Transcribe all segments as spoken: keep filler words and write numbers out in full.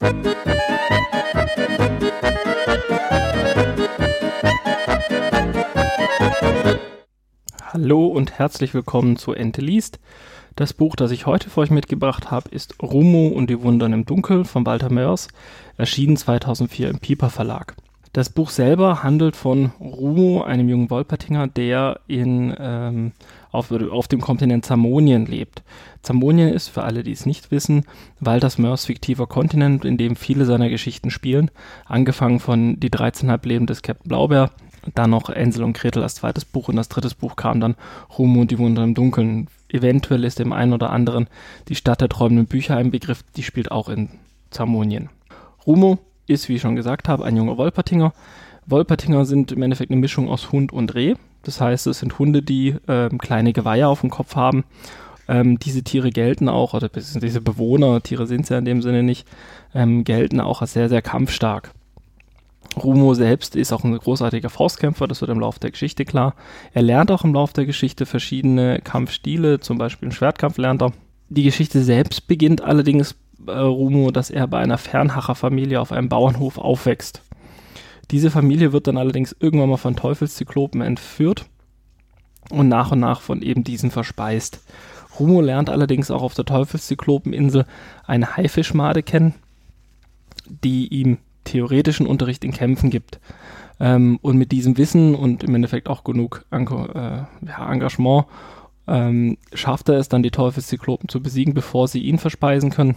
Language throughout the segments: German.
Hallo und herzlich willkommen zu Ente liest. Das Buch, das ich heute für euch mitgebracht habe, ist Rumo und die Wundern im Dunkel von Walter Moers, erschienen zweitausendvier im Piper Verlag. Das Buch selber handelt von Rumo, einem jungen Wolpertinger, der in, ähm, auf, auf dem Kontinent Zamonien lebt. Zamonien ist, für alle, die es nicht wissen, Walter Moers fiktiver Kontinent, in dem viele seiner Geschichten spielen, angefangen von Die dreizehnhalb Leben des Captain Blaubeer, dann noch Hänsel und Gretel als zweites Buch und als drittes Buch kam dann Rumo und die Wunder im Dunkeln. Eventuell ist dem einen oder anderen die Stadt der träumenden Bücher ein Begriff, die spielt auch in Zamonien. Rumo ist, wie ich schon gesagt habe, ein junger Wolpertinger. Wolpertinger sind im Endeffekt eine Mischung aus Hund und Reh. Das heißt, es sind Hunde, die ähm, kleine Geweihe auf dem Kopf haben. Ähm, diese Tiere gelten auch, oder diese Bewohner, Tiere sind es ja in dem Sinne nicht, ähm, gelten auch als sehr, sehr kampfstark. Rumo selbst ist auch ein großartiger Faustkämpfer, das wird im Laufe der Geschichte klar. Er lernt auch im Laufe der Geschichte verschiedene Kampfstile, zum Beispiel einen Schwertkampf lernt er. Die Geschichte selbst beginnt allerdings äh, Rumo, dass er bei einer Fernhacher-Familie auf einem Bauernhof aufwächst. Diese Familie wird dann allerdings irgendwann mal von Teufelszyklopen entführt und nach und nach von eben diesen verspeist. Rumo lernt allerdings auch auf der Teufelszyklopen-Insel eine Haifischmade kennen, die ihm theoretischen Unterricht in Kämpfen gibt. Ähm, und mit diesem Wissen und im Endeffekt auch genug Anko, äh, ja, Engagement ähm, schafft er es dann, die Teufelszyklopen zu besiegen, bevor sie ihn verspeisen können.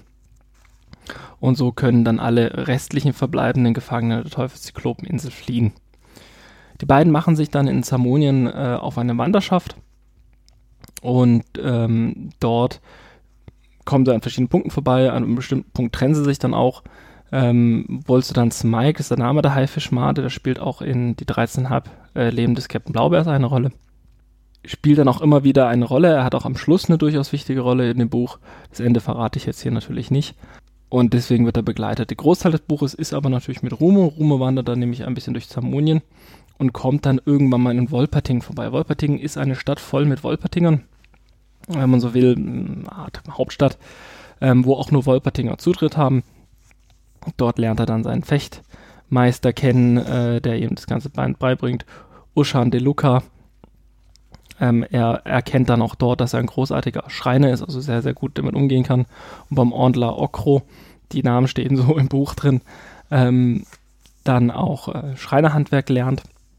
Und so können dann alle restlichen verbleibenden Gefangenen der Teufelszyklopen-Insel fliehen. Die beiden machen sich dann in Zamonien äh, auf eine Wanderschaft und ähm, dort kommen sie an verschiedenen Punkten vorbei. An einem bestimmten Punkt trennen sie sich dann auch. Ähm, Wolfsudan Smike ist der Name der Haifischmade, der spielt auch in Die dreizehnhalb äh, Leben des Captain Blaubeers eine Rolle. Spielt dann auch immer wieder eine Rolle, er hat auch am Schluss eine durchaus wichtige Rolle in dem Buch. Das Ende verrate ich jetzt hier natürlich nicht. Und deswegen wird er begleitet. Der Großteil des Buches ist aber natürlich mit Rumo. Rumo wandert dann nämlich ein bisschen durch Zamonien und kommt dann irgendwann mal in Wolperting vorbei. Wolperting ist eine Stadt voll mit Wolpertingern, wenn man so will, eine Art Hauptstadt, ähm, wo auch nur Wolpertinger Zutritt haben. Dort lernt er dann seinen Fechtmeister kennen, äh, der ihm das ganze Band beibringt, Ushan De Luca. Ähm, er erkennt dann auch dort, dass er ein großartiger Schreiner ist, also sehr, sehr gut damit umgehen kann. Und beim Orndler Okro, die Namen stehen so im Buch drin, ähm, dann auch äh, Schreinerhandwerk lernt.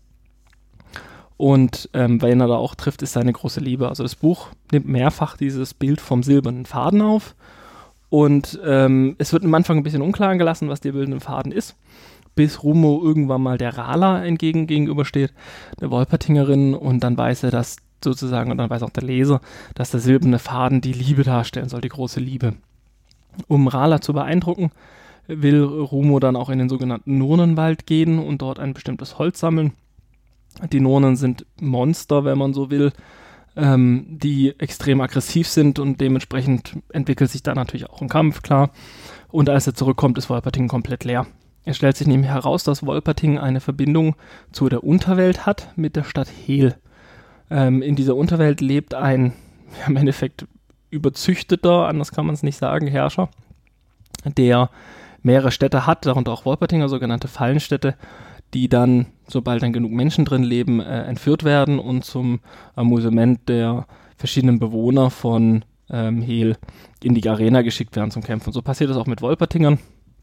Und ähm, wen er da auch trifft, ist seine große Liebe. Also das Buch nimmt mehrfach dieses Bild vom silbernen Faden auf. Und ähm, es wird am Anfang ein bisschen unklar gelassen, was der bildende Faden ist, bis Rumo irgendwann mal der Rala entgegen gegenübersteht, eine Wolpertingerin, und dann weiß er, dass sozusagen, und dann weiß auch der Leser, dass der silberne Faden die Liebe darstellen soll, die große Liebe. Um Rala zu beeindrucken, will Rumo dann auch in den sogenannten Nurnenwald gehen und dort ein bestimmtes Holz sammeln. Die Nurnen sind Monster, wenn man so will, Ähm, die extrem aggressiv sind, und dementsprechend entwickelt sich da natürlich auch ein Kampf, klar. Und als er zurückkommt, ist Wolperting komplett leer. Es stellt sich nämlich heraus, dass Wolperting eine Verbindung zu der Unterwelt hat mit der Stadt Hel. Ähm, in dieser Unterwelt lebt ein, ja, im Endeffekt überzüchteter, anders kann man es nicht sagen, Herrscher, der mehrere Städte hat, darunter auch Wolpertinger, sogenannte Fallenstädte, die dann, sobald dann genug Menschen drin leben, äh, entführt werden und zum Amüsement der verschiedenen Bewohner von ähm, Hel in die Arena geschickt werden zum Kämpfen. So passiert es auch mit Wolpertingern,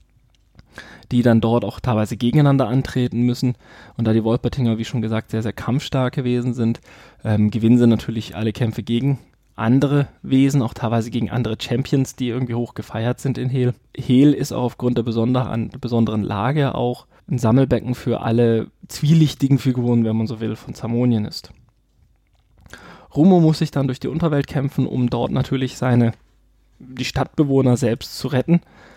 die dann dort auch teilweise gegeneinander antreten müssen. Und da die Wolpertinger, wie schon gesagt, sehr, sehr kampfstark gewesen sind, ähm, gewinnen sie natürlich alle Kämpfe gegen andere Wesen, auch teilweise gegen andere Champions, die irgendwie hoch gefeiert sind in Hel. Hel ist auch aufgrund der besonder- besonderen Lage auch ein Sammelbecken für alle zwielichtigen Figuren, wenn man so will, von Zamonien ist. Rumo muss sich dann durch die Unterwelt kämpfen, um dort natürlich seine, die Stadtbewohner selbst zu retten.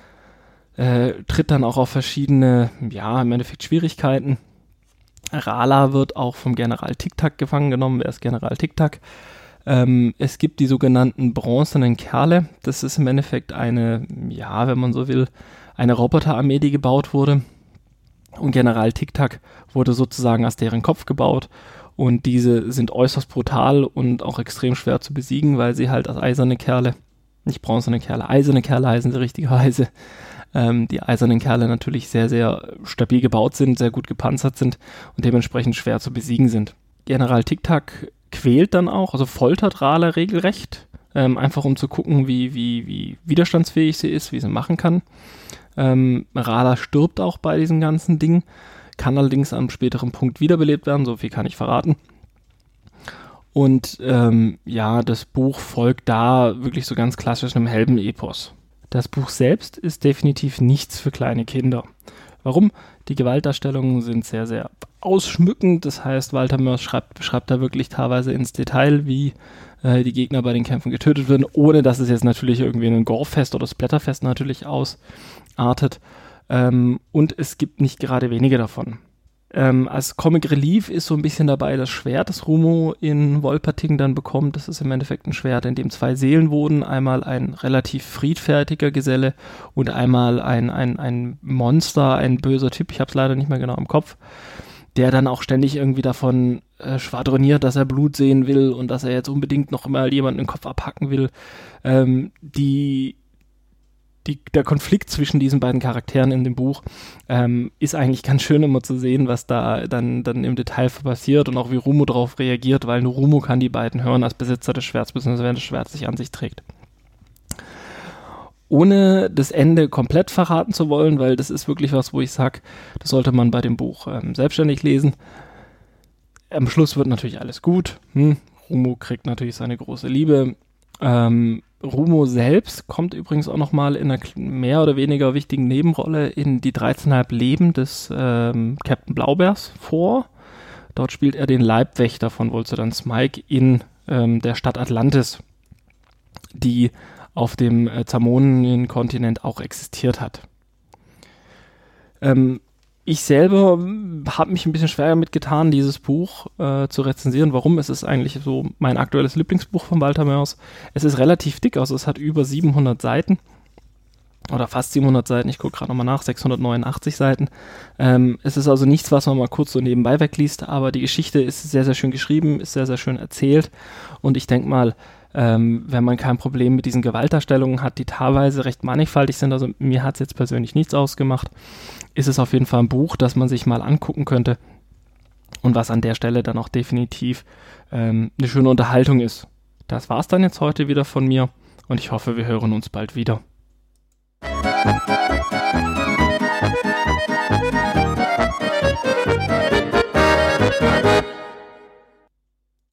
Äh, tritt dann auch auf verschiedene, ja, im Endeffekt Schwierigkeiten. Rala wird auch vom General Tic-Tac gefangen genommen. Wer ist General Tic-Tac? Ähm, es gibt die sogenannten bronzenen Kerle. Das ist im Endeffekt eine, ja, wenn man so will, eine Roboterarmee, die gebaut wurde. Und General Tic-Tac wurde sozusagen als deren Kopf gebaut. Und diese sind äußerst brutal und auch extrem schwer zu besiegen, weil sie halt als eiserne Kerle, nicht bronzene Kerle, eiserne Kerle heißen sie richtigerweise, ähm, die eisernen Kerle natürlich sehr, sehr stabil gebaut sind, sehr gut gepanzert sind und dementsprechend schwer zu besiegen sind. General Tic-Tac quält dann auch, also foltert Rala regelrecht, ähm, einfach um zu gucken, wie, wie, wie widerstandsfähig sie ist, wie sie machen kann. Ähm, Rala stirbt auch bei diesem ganzen Ding, kann allerdings am späteren Punkt wiederbelebt werden, so viel kann ich verraten. Und ähm, ja, das Buch folgt da wirklich so ganz klassisch einem Heldenepos. Das Buch selbst ist definitiv nichts für kleine Kinder. Warum? Die Gewaltdarstellungen sind sehr, sehr ausschmückend. Das heißt, Walter Moers schreibt, beschreibt da wirklich teilweise ins Detail, wie äh, die Gegner bei den Kämpfen getötet werden, ohne dass es jetzt natürlich irgendwie ein Gorefest oder Splatterfest natürlich ausartet. Ähm, und es gibt nicht gerade wenige davon. Ähm, als Comic Relief ist so ein bisschen dabei das Schwert, das Rumo in Wolpertigen dann bekommt. Das ist im Endeffekt ein Schwert, in dem zwei Seelen wohnen. Einmal ein relativ friedfertiger Geselle und einmal ein, ein, ein Monster, ein böser Typ, ich habe es leider nicht mehr genau im Kopf, der dann auch ständig irgendwie davon äh, schwadroniert, dass er Blut sehen will und dass er jetzt unbedingt noch mal jemanden den Kopf abhacken will. Ähm, die Die, der Konflikt zwischen diesen beiden Charakteren in dem Buch ähm, ist eigentlich ganz schön immer zu sehen, was da dann, dann im Detail passiert und auch wie Rumo darauf reagiert, weil nur Rumo kann die beiden hören als Besitzer des Schwerts, beziehungsweise wenn das Schwert sich an sich trägt. Ohne das Ende komplett verraten zu wollen, weil das ist wirklich was, wo ich sage, das sollte man bei dem Buch ähm, selbstständig lesen. Am Schluss wird natürlich alles gut. Hm, Rumo kriegt natürlich seine große Liebe. Ähm, Rumo selbst kommt übrigens auch nochmal in einer mehr oder weniger wichtigen Nebenrolle in die dreizehneinhalb Leben des ähm, Captain Blaubeers vor. Dort spielt er den Leibwächter von Voltsodan Smike in ähm, der Stadt Atlantis, die auf dem äh, Zamonien-Kontinent auch existiert hat. Ähm, Ich selber habe mich ein bisschen schwer damit getan, dieses Buch äh, zu rezensieren. Warum? Es ist eigentlich so mein aktuelles Lieblingsbuch von Walter Moers. Es ist relativ dick, also es hat über siebenhundert Seiten oder fast siebenhundert Seiten. Ich gucke gerade nochmal nach, sechshundertneunundachtzig Seiten. Ähm, es ist also nichts, was man mal kurz so nebenbei wegliest, aber die Geschichte ist sehr, sehr schön geschrieben, ist sehr, sehr schön erzählt und ich denke mal, Ähm, wenn man kein Problem mit diesen Gewaltdarstellungen hat, die teilweise recht mannigfaltig sind, also mir hat es jetzt persönlich nichts ausgemacht, ist es auf jeden Fall ein Buch, das man sich mal angucken könnte und was an der Stelle dann auch definitiv ähm, eine schöne Unterhaltung ist. Das war's dann jetzt heute wieder von mir und ich hoffe, wir hören uns bald wieder.